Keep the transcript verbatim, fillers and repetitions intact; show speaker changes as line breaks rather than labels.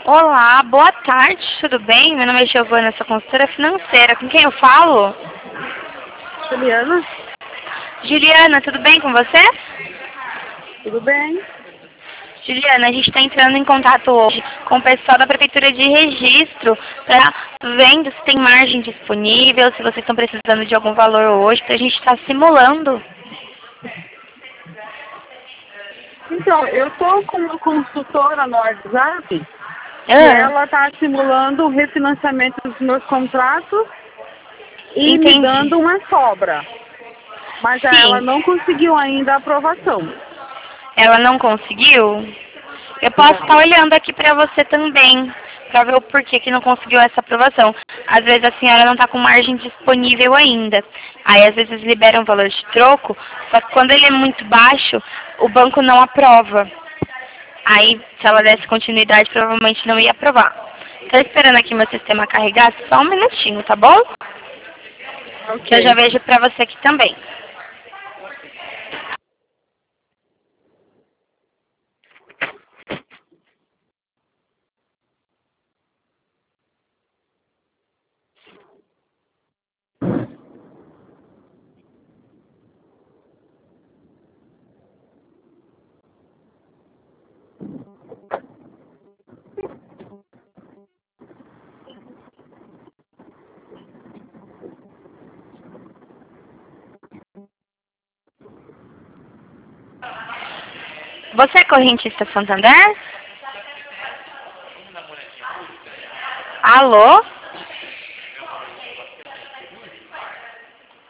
Olá, boa tarde, tudo bem? Meu nome é Giovana, sou consultora financeira. Com quem eu falo?
Juliana,
Juliana, tudo bem com você?
tudo bem?
Juliana, a gente está entrando em contato hoje com o pessoal da Prefeitura de Registro para vendo se tem margem disponível, se vocês estão precisando de algum valor hoje, para a gente estar simulando.
Então, eu estou com uma consultora no WhatsApp e
Ah,
ela está simulando o refinanciamento dos meus contratos e me
entendi.
dando uma sobra. Mas ela
Sim,
não conseguiu ainda a aprovação.
ela não conseguiu? Eu posso estar
Não.
olhando aqui para você também, para ver o porquê que não conseguiu essa aprovação. Às vezes a senhora não está com margem disponível ainda. Aí às vezes liberam um valor de troco, só que quando ele é muito baixo, o banco não aprova. Aí, se ela desse continuidade, provavelmente não ia aprovar. Estou esperando aqui meu sistema carregar, só um minutinho, tá bom? Que eu já
Ok.
vejo para você aqui também. Você é correntista Santander? Alô?